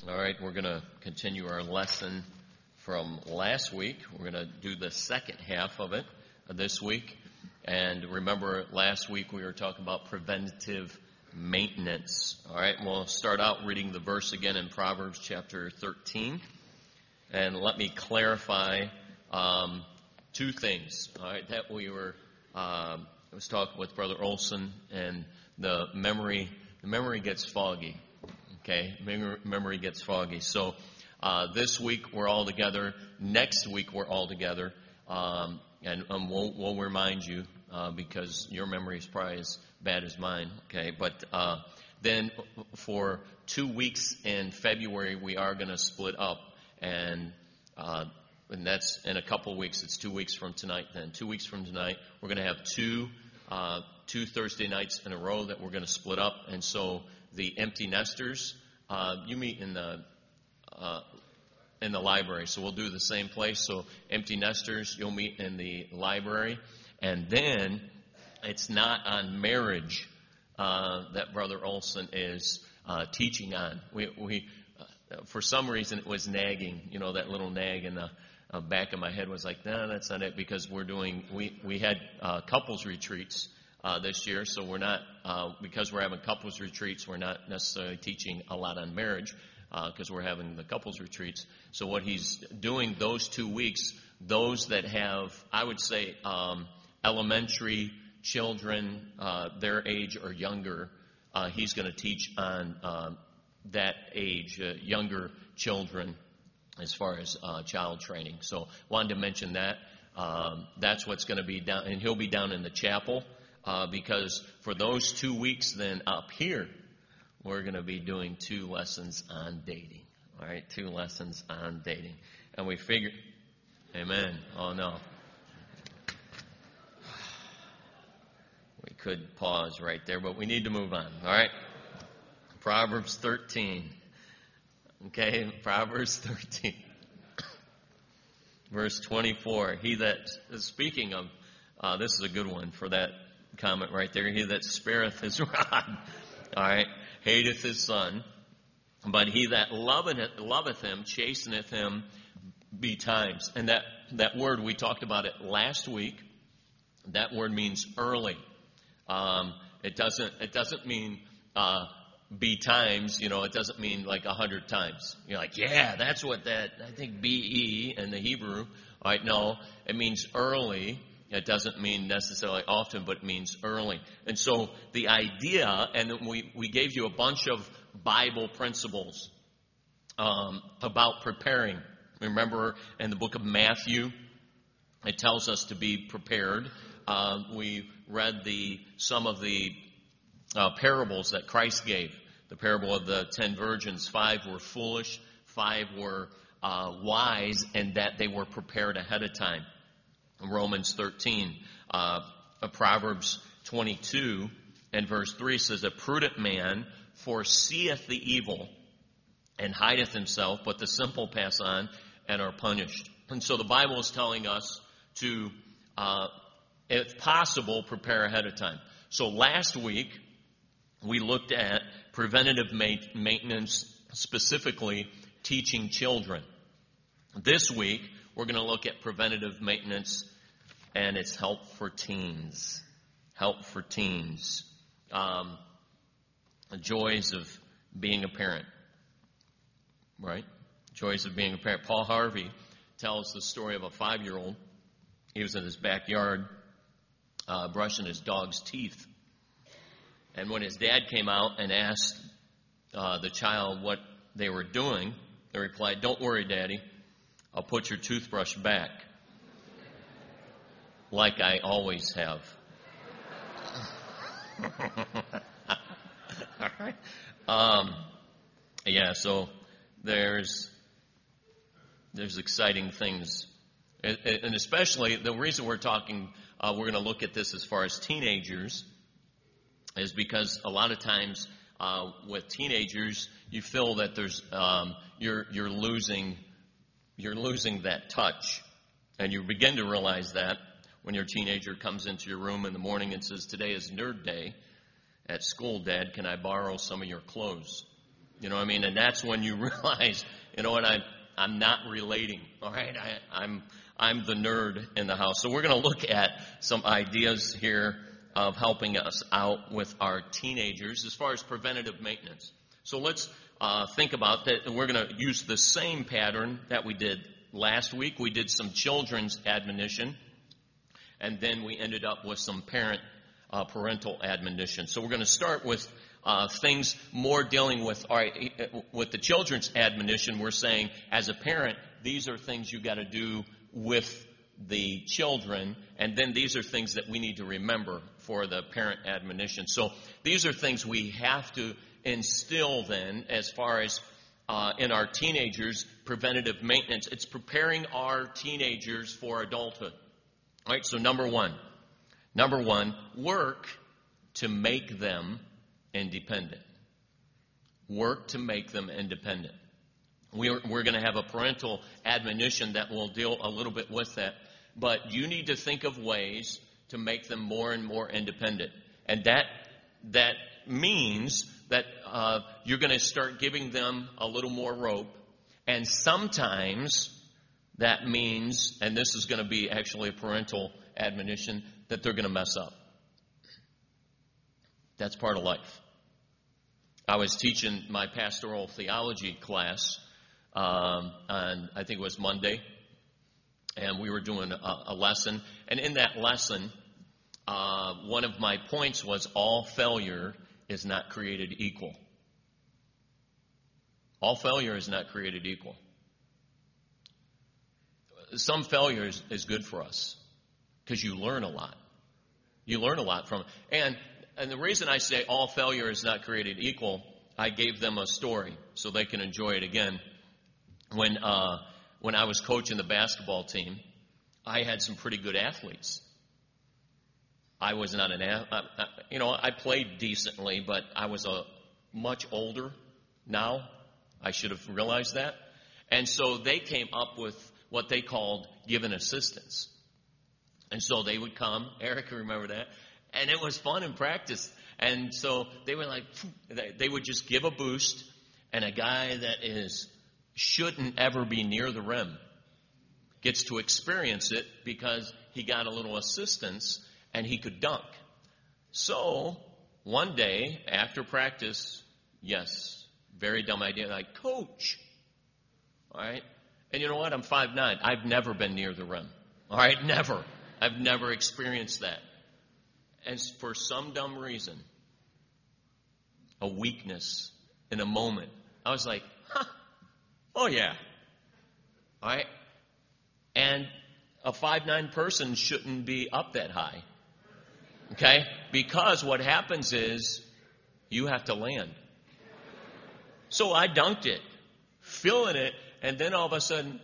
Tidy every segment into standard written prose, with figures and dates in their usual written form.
All right, we're going to continue our lesson from last week. We're going to do the second half of it this week. And remember, last week we were talking about preventative maintenance. All right, we'll start out reading the verse again in Proverbs chapter 13. And let me clarify two things. All right, that we were, I was talking with Brother Olson, and the memory gets foggy. Okay, memory gets foggy. So this week we're all together. Next week we're all together, and we'll remind you because your memory is probably as bad as mine. Okay, but then for 2 weeks in February we are going to split up, and that's in a couple of weeks. It's 2 weeks from tonight. Then 2 weeks from tonight we're going to have two Thursday nights in a row that we're going to split up, and so the empty nesters, you meet in the library. So we'll do the same place. So empty nesters, you'll meet in the library, and then it's not on marriage that Brother Olson is teaching on. We for some reason it was nagging. You know, that little nag in the back of my head was like, no, that's not it, because we had couples retreats this year, so we're not, because we're having couples retreats, we're not necessarily teaching a lot on marriage, because we're having the couples retreats. So what he's doing those 2 weeks, those that have, I would say, elementary children, their age or younger, he's going to teach on that age, younger children, as far as child training. So wanted to mention that. That's what's going to be down, and he'll be down in the chapel. Because for those 2 weeks then up here, we're going to be doing 2 lessons on dating. All right, 2 lessons on dating. And we figured, amen. Oh, no. We could pause right there, but we need to move on. All right, Proverbs 13. Okay, Proverbs 13. Verse 24. He that, speaking of, this is a good one for that comment right there. He that spareth his rod, all right, hateth his son, but he that loveth him chasteneth him betimes. And that word, we talked about it last week. That word means early. It doesn't mean betimes. You know, it doesn't mean like 100 times. You're like, yeah, that's what that, I think be in the Hebrew. All right, no, it means early. It doesn't mean necessarily often, but it means early. And so the idea, and we gave you a bunch of Bible principles about preparing. Remember in the book of Matthew, it tells us to be prepared. We read some of the parables that Christ gave. The parable of the 10 virgins, 5 were foolish, 5 were wise, and that they were prepared ahead of time. Romans 13, Proverbs 22 and verse 3 says, a prudent man foreseeth the evil and hideth himself, but the simple pass on and are punished. And so the Bible is telling us to, if possible, prepare ahead of time. So last week, we looked at preventative maintenance, specifically teaching children. This week, we're going to look at preventative maintenance and its help for teens. Help for teens. The joys of being a parent. Right? Joys of being a parent. Paul Harvey tells the story of a 5-year-old. He was in his backyard brushing his dog's teeth. And when his dad came out and asked the child what they were doing, they replied, "Don't worry, Daddy. I'll put your toothbrush back like I always have." All right. Yeah, so there's exciting things. And especially the reason we're going to look at this as far as teenagers is because a lot of times with teenagers, you feel that there's you're losing that touch. And you begin to realize that when your teenager comes into your room in the morning and says, "Today is nerd day at school, Dad. Can I borrow some of your clothes?" You know what I mean? And that's when you realize, you know what, I'm not relating. All right, I'm the nerd in the house. So we're going to look at some ideas here of helping us out with our teenagers as far as preventative maintenance. So let's think about that. We're going to use the same pattern that we did last week. We did some children's admonition, and then we ended up with some parental admonition. So we're going to start with things more dealing with, all right, with the children's admonition. We're saying, as a parent, these are things you got to do with the children, and then these are things that we need to remember for the parent admonition. So these are things we have to instill then as far as in our teenagers, preventative maintenance. It's preparing our teenagers for adulthood. All right, so number one, work to make them independent. Work to make them independent. We're going to have a parental admonition that will deal a little bit with that. But you need to think of ways to make them more and more independent. And that means that you're going to start giving them a little more rope. And sometimes that means, and this is going to be actually a parental admonition, that they're going to mess up. That's part of life. I was teaching my pastoral theology class on, I think it was Monday, and we were doing a lesson. And in that lesson, one of my points was all failure is not created equal. All failure is not created equal. Some failure is good for us because you learn a lot. You learn a lot from it. And the reason I say all failure is not created equal, I gave them a story so they can enjoy it again. When I was coaching the basketball team, I had some pretty good athletes. I was not an athlete. I played decently, but I was much older now. I should have realized that. And so they came up with what they called given assistance. And so they would come. Eric, remember that? And it was fun in practice. And so they were like, they would just give a boost, and a guy that shouldn't ever be near the rim gets to experience it because he got a little assistance and he could dunk. So one day after practice, yes, very dumb idea, like, coach, all right? And you know what? I'm 5'9". I've never been near the rim. All right? Never. I've never experienced that. And for some dumb reason, a weakness in a moment, I was like, oh yeah. All right? And a 5'9" person shouldn't be up that high. Okay? Because what happens is you have to land. So I dunked it, feeling it, and then all of a sudden,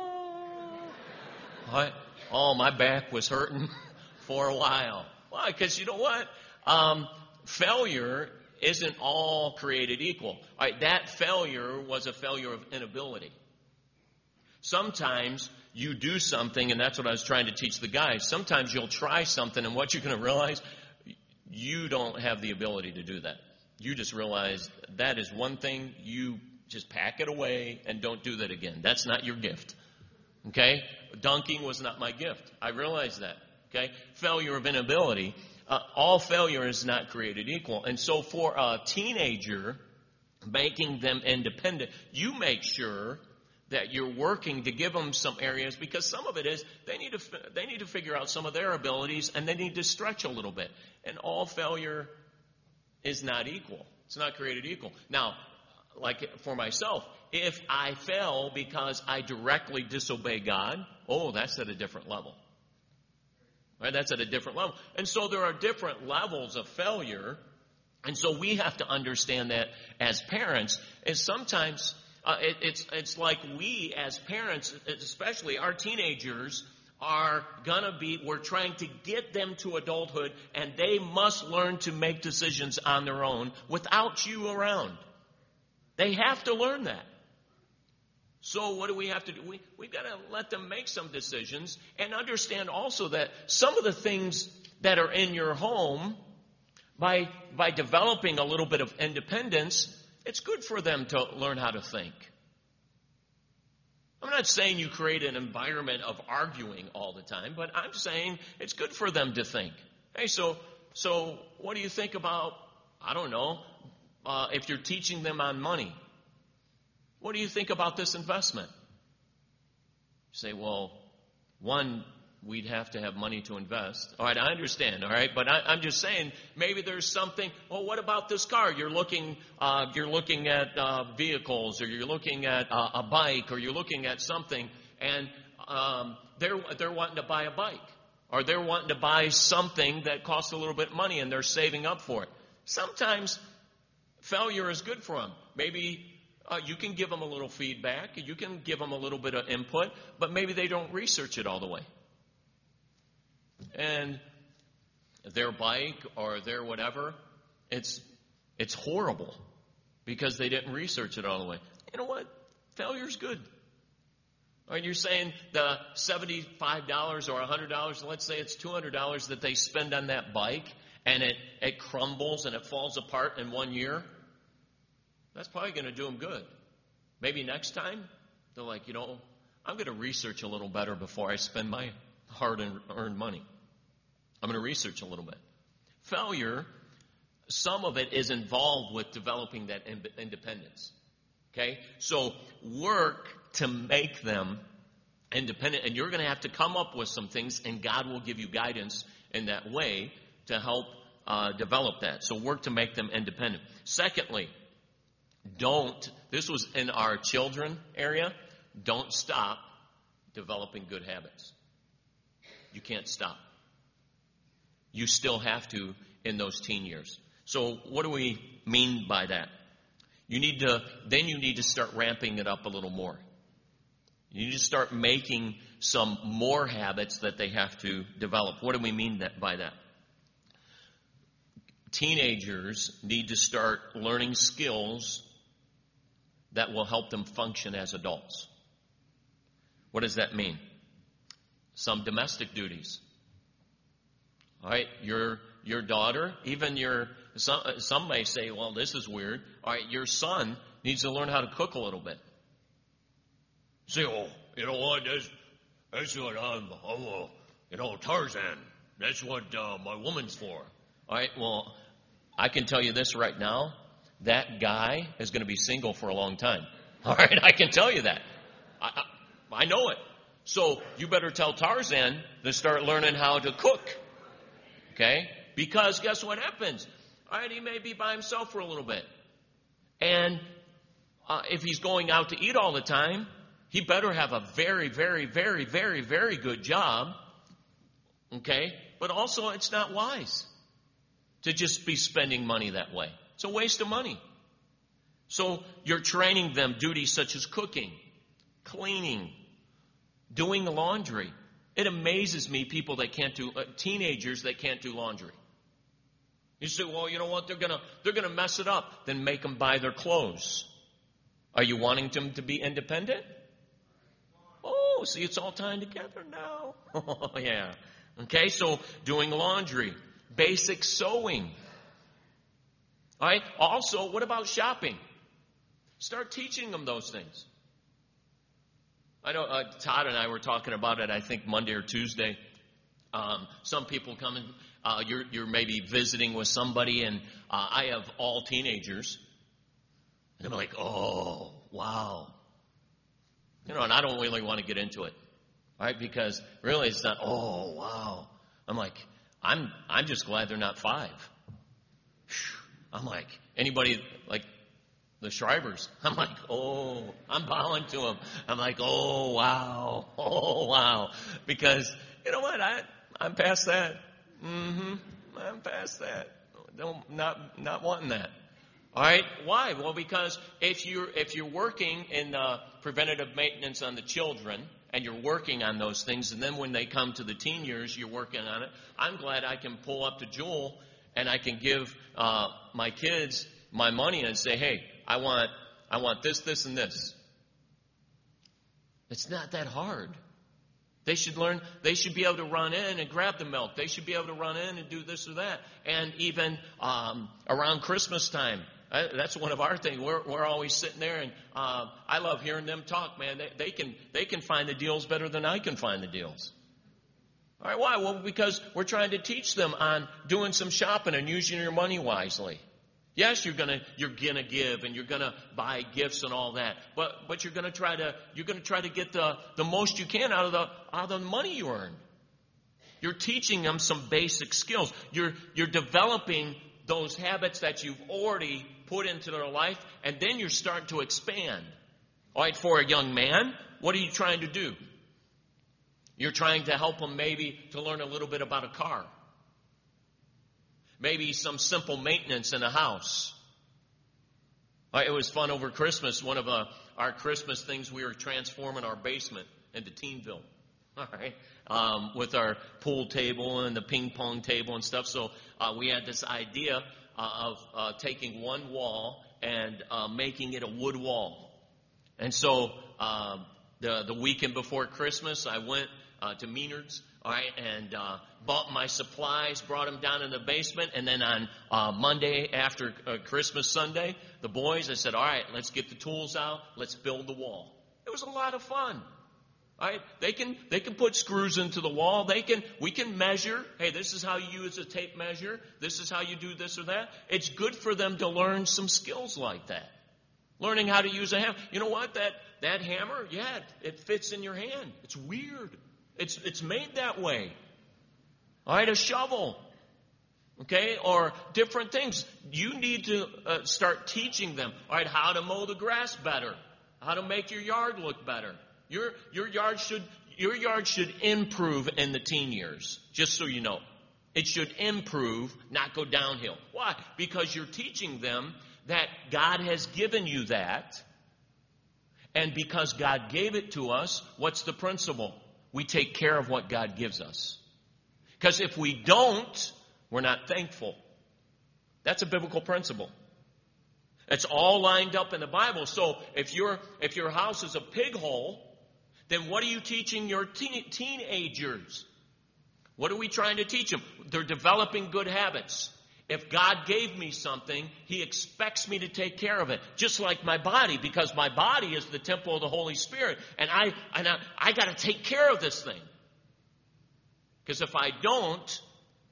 my back was hurting for a while. Why? Because you know what? Failure isn't all created equal. All right, that failure was a failure of inability. Sometimes you do something, and that's what I was trying to teach the guys. Sometimes you'll try something, and what you're going to realize, you don't have the ability to do that. You just realize that is one thing, you just pack it away and don't do that again. That's not your gift. Okay? Dunking was not my gift. I realized that. Okay? Failure of inability. All failure is not created equal. And so for a teenager, making them independent, you make sure that you're working to give them some areas, because some of it is they need to figure out some of their abilities, and they need to stretch a little bit. And all failure is not equal. It's not created equal. Now, like for myself, if I fail because I directly disobey God, that's at a different level. Right? That's at a different level. And so there are different levels of failure. And so we have to understand that as parents. And sometimes it's like we as parents, especially our teenagers, we're trying to get them to adulthood, and they must learn to make decisions on their own without you around. They have to learn that. So what do we have to do? We've got to let them make some decisions, and understand also that some of the things that are in your home, by developing a little bit of independence, it's good for them to learn how to think. I'm not saying you create an environment of arguing all the time, but I'm saying it's good for them to think. Hey, so what do you think about, I don't know, if you're teaching them on money? What do you think about this investment? You say, well, one, we'd have to have money to invest. All right, I understand, all right? But I'm just saying, maybe there's something, well, what about this car? You're looking at vehicles, or you're looking at a bike, or you're looking at something, and they're wanting to buy a bike, or they're wanting to buy something that costs a little bit of money, and they're saving up for it. Sometimes failure is good for them. Maybe you can give them a little feedback, you can give them a little bit of input, but maybe they don't research it all the way. And their bike or their whatever, it's horrible because they didn't research it all the way. You know what? Failure's good. All right, you're saying the $75 or $100, let's say it's $200 that they spend on that bike, and it crumbles and it falls apart in 1 year. That's probably going to do them good. Maybe next time, they're like, I'm going to research a little better before I spend my hard-earned money. I'm going to research a little bit. Failure, some of it is involved with developing that independence. Okay? So work to make them independent, and you're going to have to come up with some things, and God will give you guidance in that way to help develop that. So work to make them independent. Secondly, this was in our children area, don't stop developing good habits. You can't stop. You still have to in those teen years. So what do we mean by that? You need to start ramping it up a little more. You need to start making some more habits that they have to develop. What do we mean by that? Teenagers need to start learning skills that will help them function as adults. What does that mean? Some domestic duties. All right, your daughter, even some may say, well, this is weird. All right, your son needs to learn how to cook a little bit. Say, oh, you know what? That's what I'm Tarzan. That's what my woman's for. All right, well, I can tell you this right now. That guy is going to be single for a long time. All right, I can tell you that. I know it. So you better tell Tarzan to start learning how to cook. Okay? Because guess what happens? All right, he may be by himself for a little bit. And if he's going out to eat all the time, he better have a very, very, very, very, very good job. Okay? But also, it's not wise to just be spending money that way. It's a waste of money. So you're training them duties such as cooking, cleaning, doing the laundry. It amazes me people that can't do teenagers that can't do laundry. You say, well, you know what? They're gonna mess it up. Then make them buy their clothes. Are you wanting them to be independent? Oh, see, it's all tying together now. Oh, yeah. Okay, so doing laundry, basic sewing. All right. Also, what about shopping? Start teaching them those things. I know Todd and I were talking about it, I think Monday or Tuesday. Some people come and you're maybe visiting with somebody, and I have all teenagers. And I'm like, oh, wow. And I don't really want to get into it. All right, because really it's not, oh, wow. I'm like, I'm just glad they're not 5. I'm like, anybody, like the Shrivers, I'm like, oh, I'm bowing to them. I'm like, oh, wow. Because, you know what, I'm past that. I'm past that. Not wanting that. All right, why? Well, because if you're working in preventative maintenance on the children, and you're working on those things, and then when they come to the teen years, you're working on it. I'm glad I can pull up to Joel and I can give my kids my money and say, hey, I want this, this, and this. It's not that hard. They should learn, they should be able to run in and grab the milk. They should be able to run in and do this or that. And even around Christmas time, That's one of our things. We're always sitting there, and I love hearing them talk, man. They can find the deals better than I can find the deals. All right, why? Well, because we're trying to teach them on doing some shopping and using your money wisely. Yes, you're gonna give, and you're gonna buy gifts and all that, but you're gonna try to get the most you can out of the money you earn. You're teaching them some basic skills. You're developing those habits that you've already put into their life, and then you're starting to expand. All right, for a young man, what are you trying to do? You're trying to help them maybe to learn a little bit about a car. Maybe some simple maintenance in a house. All right, it was fun over Christmas. One of our Christmas things, we were transforming our basement into Teenville. All right, with our pool table and the ping pong table and stuff. So we had this idea of taking one wall and making it a wood wall. And so the weekend before Christmas, I went to Maynard's, all right, and bought my supplies, brought them down in the basement, and then on Monday after Christmas Sunday, the boys, I said, all right, let's get the tools out, let's build the wall. It was a lot of fun. All right, they can put screws into the wall. We can measure. Hey, this is how you use a tape measure. This is how you do this or that. It's good for them to learn some skills like that. Learning how to use a hammer. You know what? That hammer, yeah, it fits in your hand. It's weird. It's made that way. All right, a shovel. Okay, or different things. You need to start teaching them. All right, how to mow the grass better. How to make your yard look better. Your yard should improve in the teen years, just so you know. It should improve, not go downhill. Why? Because you're teaching them that God has given you that, and because God gave it to us, what's the principle? We take care of what God gives us. Because if we don't, we're not thankful. That's a biblical principle. It's all lined up in the Bible. So if your house is a pig hole, then what are you teaching your teenagers? What are we trying to teach them? They're developing good habits. If God gave me something, He expects me to take care of it. Just like my body, because my body is the temple of the Holy Spirit. And I got to take care of this thing. Because if I don't,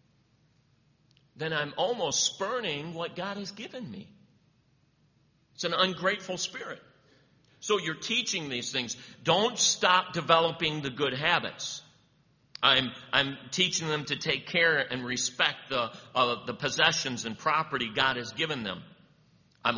then I'm almost spurning what God has given me. It's an ungrateful spirit. So you're teaching these things. Don't stop developing the good habits. I'm teaching them to take care and respect the possessions and property God has given them. I'm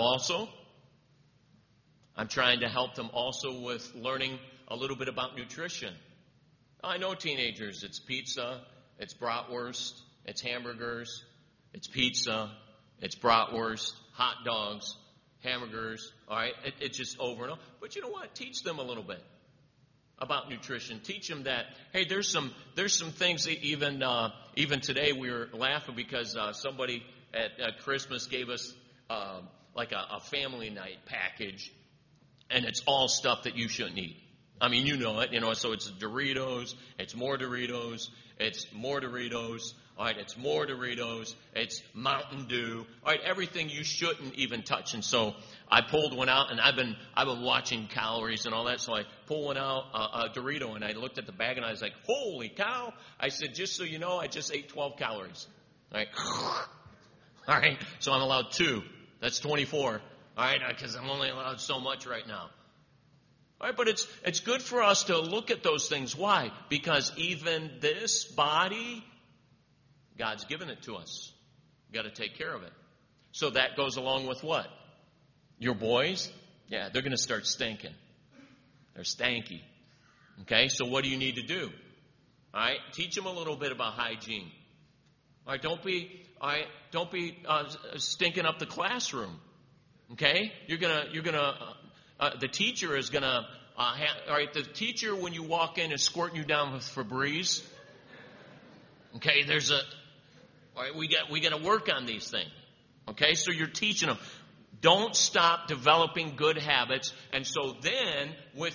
trying to help them also with learning a little bit about nutrition. I know teenagers, it's pizza, it's bratwurst, it's hamburgers, it's pizza, it's bratwurst, hot dogs, hamburgers, all right? It's just over and over. But you know what? Teach them a little bit about nutrition. Teach them that, hey, there's some things that even today we were laughing because somebody at Christmas gave us like a family night package, and it's all stuff that you shouldn't eat. I mean, you know it, so it's Doritos, it's more Doritos, it's more Doritos, all right, it's more Doritos, it's Mountain Dew, all right, everything you shouldn't even touch. And so I pulled one out, and I've been watching calories and all that, so I pulled one out, a Dorito, and I looked at the bag, and I was like, holy cow. I said, just so you know, I just ate 12 calories. All right, so I'm allowed 2. That's 24, all right, because I'm only allowed so much right now. All right, but it's good for us to look at those things. Why? Because even this body, God's given it to us. We've got to take care of it. So that goes along with what? Your boys, yeah, they're going to start stinking. They're stanky. Okay, so what do you need to do? All right, teach them a little bit about hygiene. All right, don't be stinking up the classroom. Okay, the teacher is going to, all right, the teacher, when you walk in, is squirting you down with Febreze. Okay, all right, we got to work on these things. Okay, so you're teaching them. Don't stop developing good habits. And so then,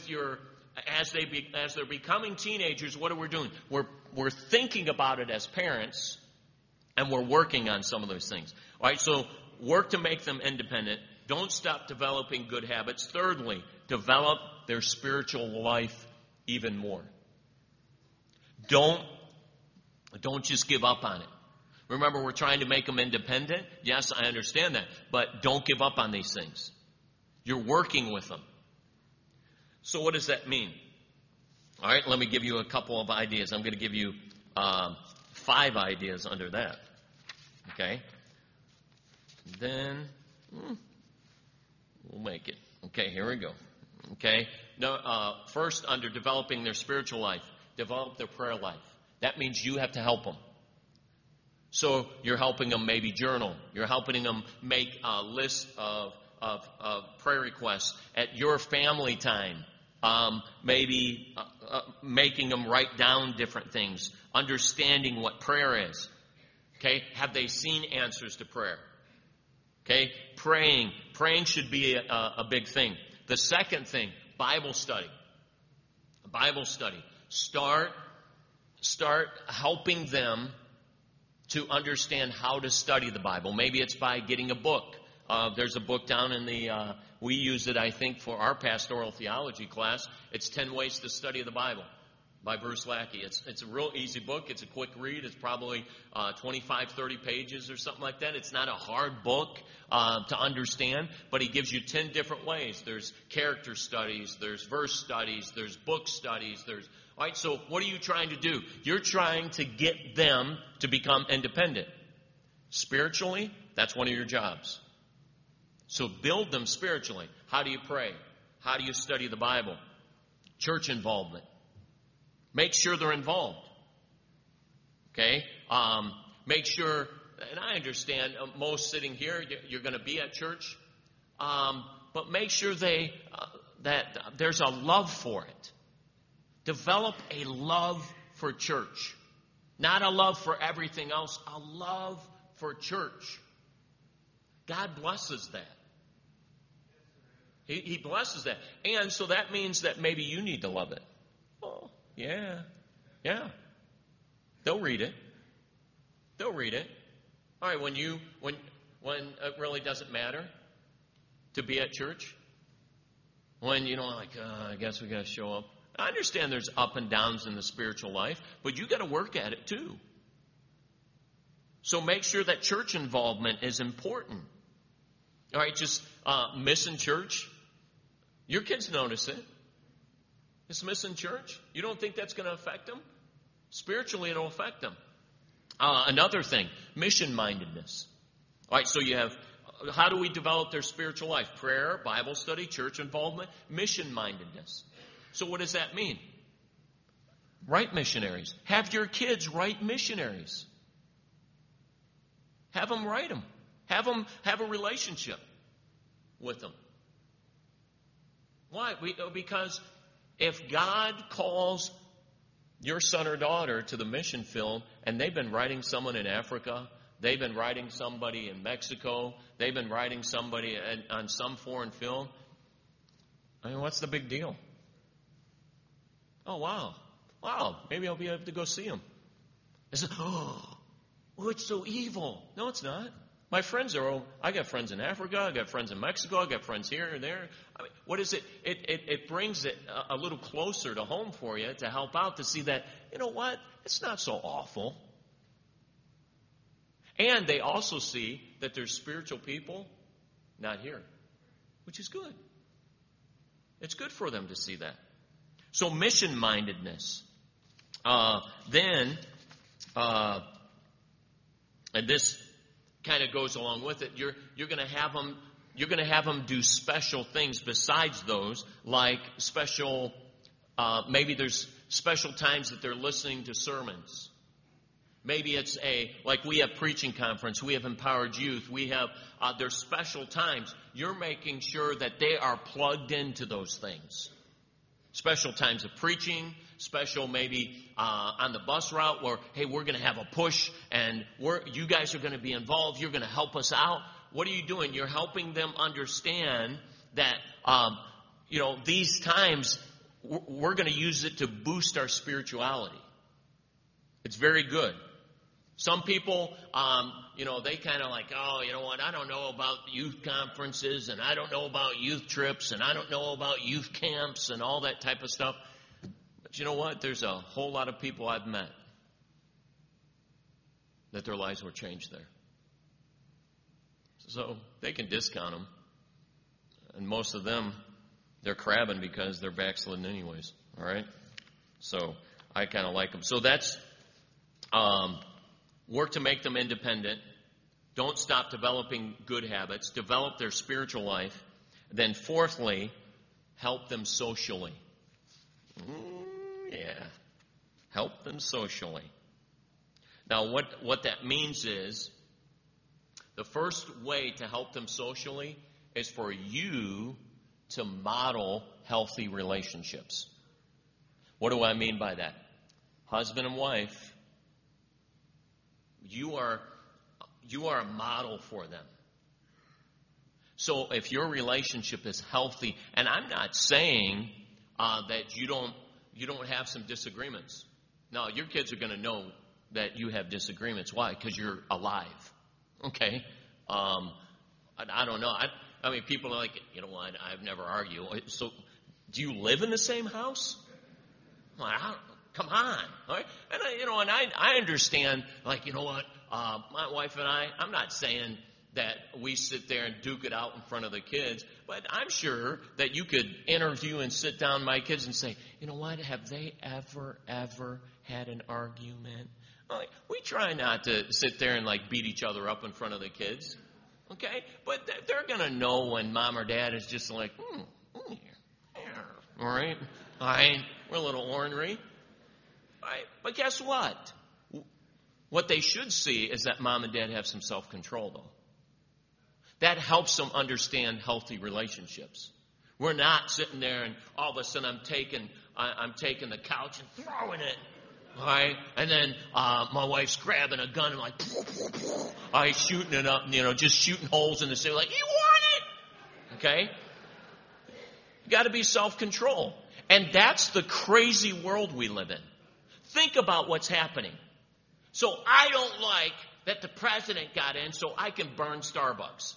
as they're becoming teenagers, what are we doing? We're thinking about it as parents, and we're working on some of those things. All right, so work to make them independent. Don't stop developing good habits. Thirdly, develop their spiritual life even more. Don't just give up on it. Remember, we're trying to make them independent. Yes, I understand that. But don't give up on these things. You're working with them. So what does that mean? All right, let me give you a couple of ideas. I'm going to give you 5 ideas under that. Okay? Then we'll make it. Okay, here we go. Okay? No, first, under developing their spiritual life, develop their prayer life. That means you have to help them. So you're helping them maybe journal. You're helping them make a list of prayer requests at your family time. Maybe making them write down different things. Understanding what prayer is. Okay? Have they seen answers to prayer? Okay? Praying. Praying should be a big thing. The second thing, Bible study. Bible study. Start helping them to understand how to study the Bible. Maybe it's by getting a book. There's a book down in the, we use it, I think, for our pastoral theology class. It's 10 Ways to Study the Bible by Bruce Lackey. It's a real easy book. It's a quick read. It's probably 25, 30 pages or something like that. It's not a hard book to understand, but he gives you 10 different ways. There's character studies. There's verse studies. There's book studies. All right, so what are you trying to do? You're trying to get them to become independent. Spiritually, that's one of your jobs. So build them spiritually. How do you pray? How do you study the Bible? Church involvement. Make sure they're involved. Okay? Make sure, and I understand most sitting here, you're going to be at church, but make sure that there's a love for it. Develop a love for church. Not a love for everything else, a love for church. God blesses that. He blesses that. And so that means that maybe you need to love it. Oh, yeah. They'll read it. All right, when it really doesn't matter to be at church, when I guess we got to show up. I understand there's up and downs in the spiritual life, but you got to work at it too. So make sure that church involvement is important. All right, just missing church. Your kids notice it. It's missing church. You don't think that's going to affect them? Spiritually, it'll affect them. Another thing, mission-mindedness. All right, so you have, how do we develop their spiritual life? Prayer, Bible study, church involvement, mission-mindedness. So what does that mean? Write missionaries. Have your kids write missionaries. Have them write them. Have them have a relationship with them. Why? Because if God calls your son or daughter to the mission field and they've been writing someone in Africa, they've been writing somebody in Mexico, they've been writing somebody on some foreign field, I mean, what's the big deal? Oh, wow, maybe I'll be able to go see him. I said, oh, it's so evil. No, it's not. My friends I got friends in Africa, I got friends in Mexico, I got friends here and there. I mean, what is it? It brings it a little closer to home for you to help out, to see that, you know what, it's not so awful. And they also see that there's spiritual people not here, which is good. It's good for them to see that. So mission-mindedness. And this kind of goes along with it. You're going to have them do special things besides those, like special. Maybe there's special times that they're listening to sermons. Maybe it's like we have preaching conference, we have empowered youth, we have there's special times. You're making sure that they are plugged into those things. Special times of preaching, special maybe on the bus route where, hey, we're going to have a push and you guys are going to be involved. You're going to help us out. What are you doing? You're helping them understand that, these times we're going to use it to boost our spirituality. It's very good. Some people, they kind of like, oh, you know what, I don't know about youth conferences, and I don't know about youth trips, and I don't know about youth camps and all that type of stuff. But you know what? There's a whole lot of people I've met that their lives were changed there. So they can discount them. And most of them, they're crabbing because they're backslidden anyways. All right? So I kind of like them. So that's work to make them independent. Don't stop developing good habits. Develop their spiritual life. Then fourthly, help them socially. Yeah. Help them socially. Now, what that means is, the first way to help them socially is for you to model healthy relationships. What do I mean by that? Husband and wife, you are a model for them. So if your relationship is healthy, and I'm not saying that you don't have some disagreements. No, your kids are going to know that you have disagreements. Why? Because you're alive. Okay? I don't know. I mean, people are like, you know what? I've never argued. So, do you live in the same house? Like, come on. All right? And I understand, like, you know what? My wife and I'm not saying that we sit there and duke it out in front of the kids, but I'm sure that you could interview and sit down my kids and say, you know what? Have they ever had an argument? Like, we try not to sit there and like beat each other up in front of the kids, okay? But they're going to know when mom or dad is just like, all right, we're a little ornery. All right, but guess what? What they should see is that mom and dad have some self-control, though. That helps them understand healthy relationships. We're not sitting there and all of a sudden I'm taking the couch and throwing it. All right, and then my wife's grabbing a gun and like, shooting it up, just shooting holes in the ceiling, like, you want it? Okay? You got to be self-control. And that's the crazy world we live in. Think about what's happening. So I don't like that the president got in so I can burn Starbucks.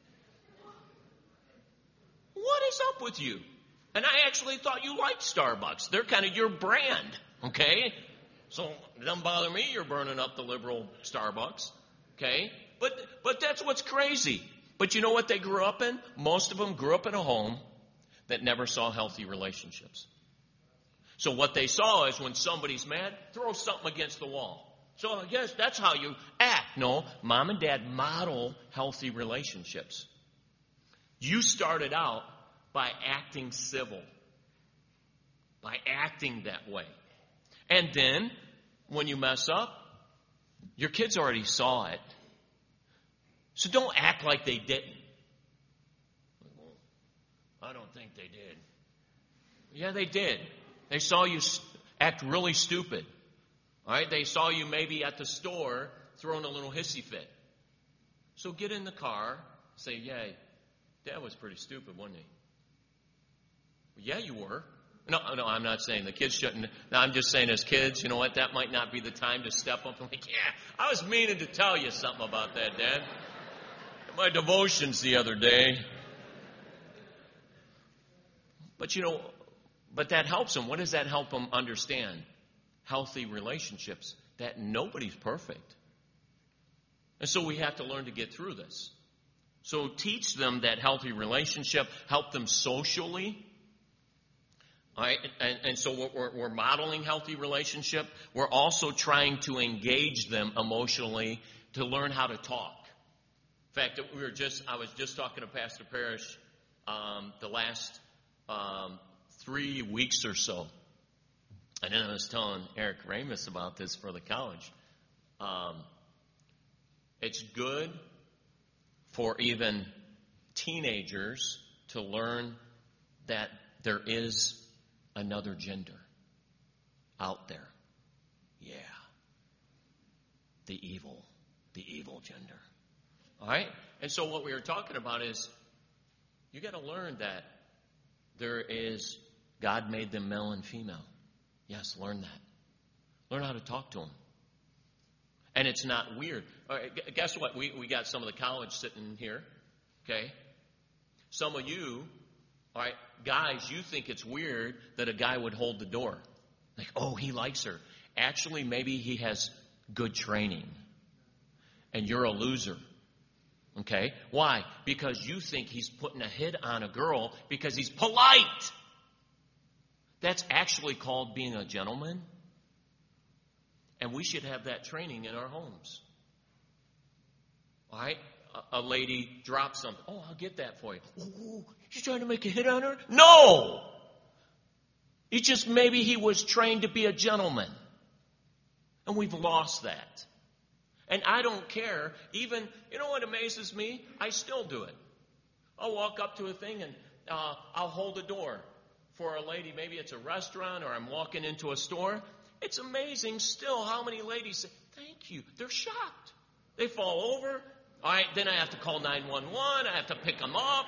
What is up with you? And I actually thought you liked Starbucks. They're kind of your brand, okay? So it doesn't bother me you're burning up the liberal Starbucks, okay? But that's what's crazy. But you know what they grew up in? Most of them grew up in a home that never saw healthy relationships. So what they saw is when somebody's mad, throw something against the wall. So I guess that's how you act. No, mom and dad model healthy relationships. You started out by acting civil, by acting that way. And then, when you mess up, your kids already saw it. So don't act like they didn't. Well, I don't think they did. Yeah, they did. They saw you act really stupid. All right? They saw you maybe at the store throwing a little hissy fit. So get in the car, say, yeah, Dad was pretty stupid, wasn't he? Well, yeah, you were. No, I'm not saying the kids shouldn't. No, I'm just saying as kids, you know what, that might not be the time to step up and like, yeah, I was meaning to tell you something about that, Dad. My devotions the other day. But that helps them. What does that help them understand? Healthy relationships. That nobody's perfect. And so we have to learn to get through this. So teach them that healthy relationship. Help them socially. All right, and so we're modeling healthy relationship. We're also trying to engage them emotionally to learn how to talk. In fact, I was just talking to Pastor Parrish the last 3 weeks or so. And then I was telling Eric Ramus about this for the college. It's good for even teenagers to learn that there is another gender out there. Yeah. The evil gender. All right? And so what we were talking about is you got to learn that God made them male and female. Yes, learn that. Learn how to talk to them. And it's not weird. All right, guess what? We got some of the college sitting here. Okay? Some of you, all right, guys, you think it's weird that a guy would hold the door. Like, oh, he likes her. Actually, maybe he has good training. And you're a loser. Okay? Why? Because you think he's putting a hit on a girl because he's polite. That's actually called being a gentleman. And we should have that training in our homes. All right? A lady drops something. Oh, I'll get that for you. Oh, she's trying to make a hit on her? No! Maybe he was trained to be a gentleman. And we've lost that. And I don't care. Even, you know what amazes me? I still do it. I'll walk up to a thing and I'll hold the door for a lady. Maybe it's a restaurant or I'm walking into a store. It's amazing still how many ladies say, thank you. They're shocked. They fall over. All right, then I have to call 911. I have to pick them up.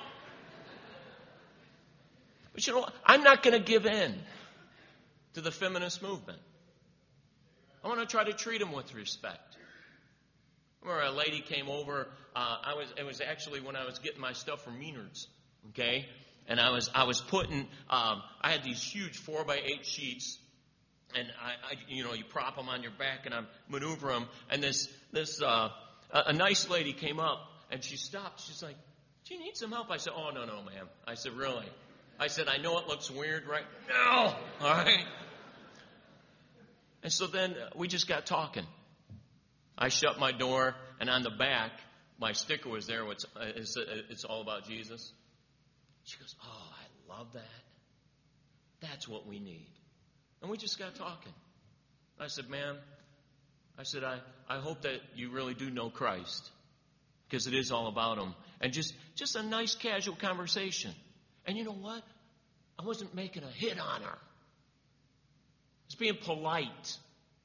But you know what? I'm not going to give in to the feminist movement. I want to try to treat them with respect. Where a lady came over, it was actually when I was getting my stuff from Maynard's, okay? And I was putting, I had these huge 4x8 sheets, and you prop them on your back, and I maneuver them, and a nice lady came up, and she stopped. She's like, do you need some help? I said, oh, no, ma'am. I said, really? I said, I know it looks weird, right? No! All right? And so then we just got talking. I shut my door, and on the back, my sticker was there. It's all about Jesus. She goes, oh, I love that. That's what we need. And we just got talking. I said, ma'am, I hope that you really do know Christ, because it is all about him. And just a nice casual conversation. And you know what? I wasn't making a hit on her. It's being polite.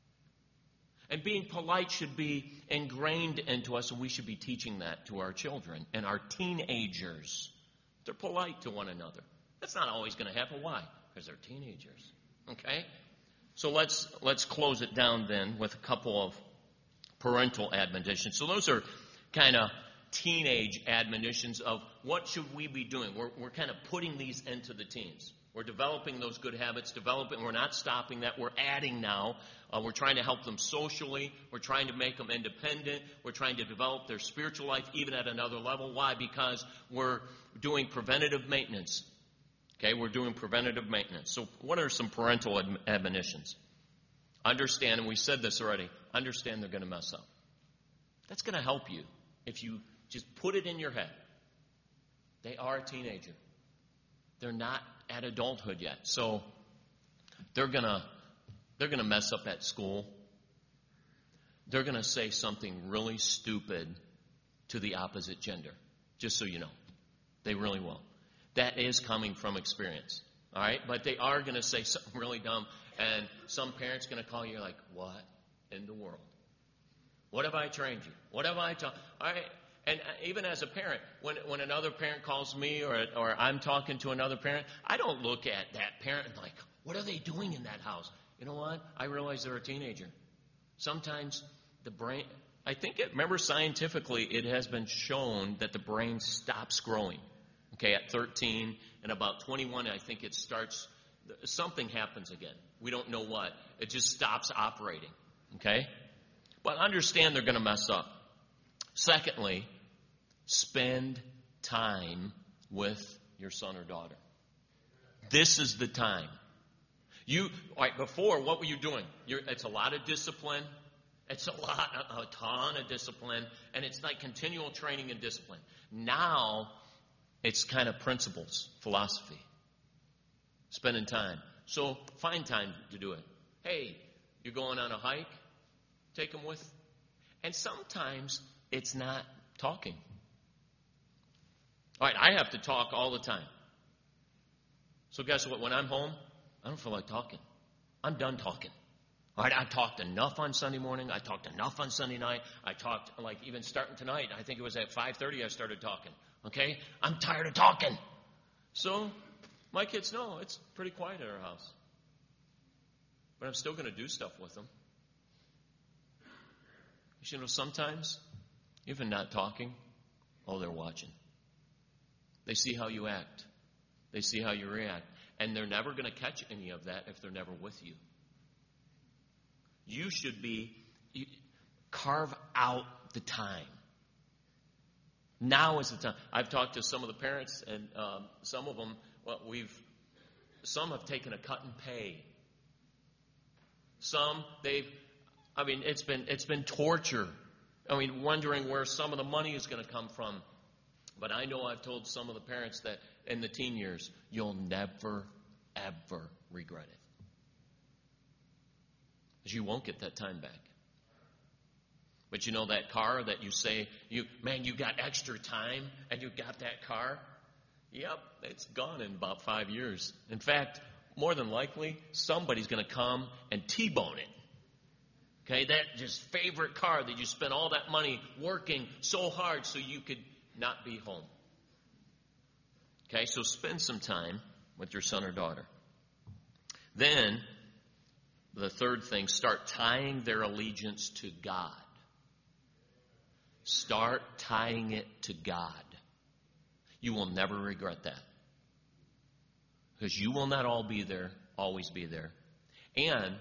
And being polite should be ingrained into us, and we should be teaching that to our children and our teenagers. They're polite to one another. That's not always going to happen. Why? Because they're teenagers. Okay? So let's close it down then with a couple of parental admonitions. So those are kind of teenage admonitions of what should we be doing. We're kind of putting these into the teens. We're developing those good habits, we're not stopping that. We're adding now. We're trying to help them socially. We're trying to make them independent. We're trying to develop their spiritual life even at another level. Why? Because we're doing preventative maintenance. Okay, we're doing preventative maintenance. So what are some parental admonitions? Understand, and we said this already, understand they're going to mess up. That's going to help you if you just put it in your head. They are a teenager. They're not at adulthood yet. So they're gonna mess up at school. They're gonna say something really stupid to the opposite gender. Just so you know. They really will. That is coming from experience. All right? But they are gonna say something really dumb, and some parent's gonna call you like, what in the world? What have I trained you? What have I taught? All right. And even as a parent, when another parent calls me or I'm talking to another parent, I don't look at that parent and like, what are they doing in that house? You know what? I realize they're a teenager. Sometimes the brain, remember scientifically, it has been shown that the brain stops growing. Okay, at 13 and about 21, I think it starts, something happens again. We don't know what. It just stops operating. Okay? But understand they're going to mess up. Secondly, spend time with your son or daughter. This is the time. Before, what were you doing? It's a lot of discipline. It's a ton of discipline. And it's like continual training and discipline. Now, it's kind of principles, philosophy. Spending time. So, find time to do it. Hey, you're going on a hike? Take them with. And sometimes it's not talking. All right, I have to talk all the time. So guess what? When I'm home, I don't feel like talking. I'm done talking. All right, I talked enough on Sunday morning. I talked enough on Sunday night. I talked, even starting tonight. I think it was at 5:30 I started talking. Okay? I'm tired of talking. So my kids know it's pretty quiet at our house. But I'm still going to do stuff with them. You know, sometimes, even not talking, they're watching. They see how you act. They see how you react. And they're never going to catch any of that if they're never with you. You should carve out the time. Now is the time. I've talked to some of the parents, and some of them, some have taken a cut in pay. Some it's been torture. Wondering where some of the money is going to come from. But I know I've told some of the parents that in the teen years, you'll never, ever regret it. Because you won't get that time back. But you know that car that you say, you got extra time and you got that car? Yep, it's gone in about 5 years. In fact, more than likely, somebody's going to come and T-bone it. Okay, that just favorite car that you spent all that money working so hard so you could not be home. Okay, so spend some time with your son or daughter. Then, the third thing, start tying their allegiance to God. Start tying it to God. You will never regret that. Because you will not always be there. And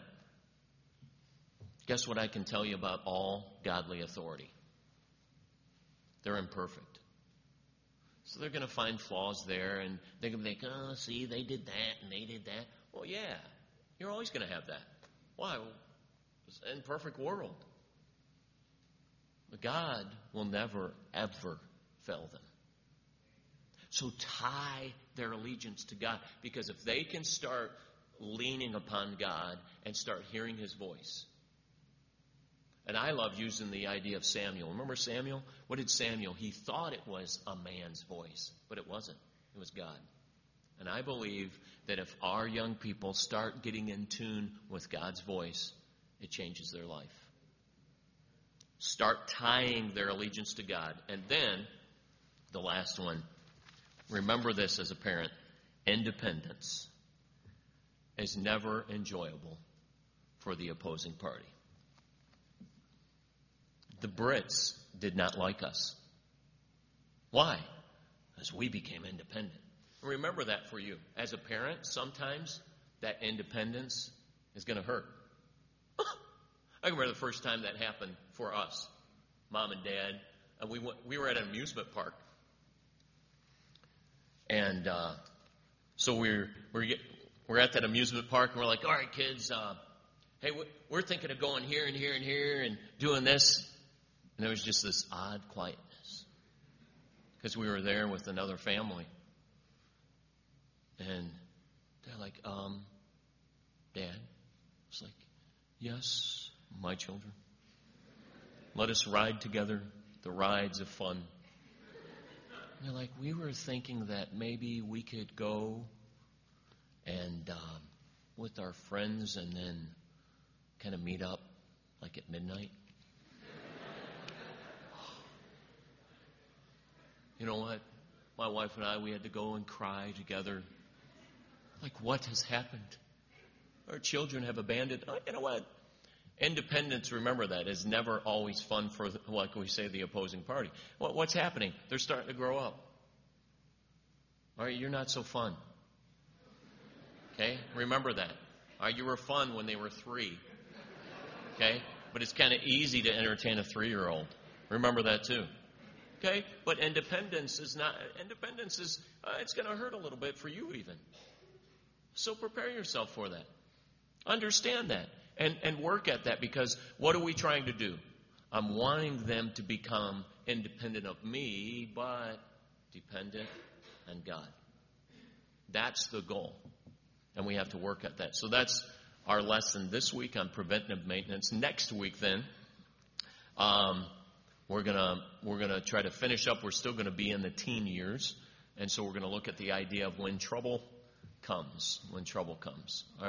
guess what I can tell you about all godly authority? They're imperfect. So they're going to find flaws there, and they're going to think, oh, see, they did that, and they did that. Well, yeah, you're always going to have that. Why? Well, it's an imperfect world. But God will never, ever fail them. So tie their allegiance to God, because if they can start leaning upon God and start hearing His voice. And I love using the idea of Samuel. Remember Samuel? What did Samuel? He thought it was a man's voice, but it wasn't. It was God. And I believe that if our young people start getting in tune with God's voice, it changes their life. Start tying their allegiance to God. And then, the last one, remember this as a parent. Independence is never enjoyable for the opposing party. The Brits did not like us. Why? Because we became independent. Remember that for you. As a parent, sometimes that independence is going to hurt. I remember the first time that happened for us, Mom and Dad. And we were at an amusement park. And so we're at that amusement park, and we're like, all right, kids, hey, we're thinking of going here and here and here and doing this. And there was just this odd quietness because we were there with another family. And they're like, Dad? It's like, yes, my children. Let us ride together the rides of fun. And they're like, we were thinking that maybe we could go and with our friends and then kind of meet up like at midnight. You know what? My wife and I, we had to go and cry together. Like, what has happened? Our children have abandoned. You know what? Independence, remember that, is never always fun for, like we say, the opposing party. What's happening? They're starting to grow up. All right, you're not so fun. Okay? Remember that. All right, you were fun when they were 3. Okay? But it's kind of easy to entertain a 3-year-old. Remember that too. Okay? But independence is, it's going to hurt a little bit for you even. So prepare yourself for that. Understand that. And work at that, because what are we trying to do? I'm wanting them to become independent of me, but dependent on God. That's the goal. And we have to work at that. So that's our lesson this week on preventative maintenance. Next week then, we're gonna try to finish up. We're still gonna be in the teen years, and so we're gonna look at the idea of when trouble comes. When trouble comes.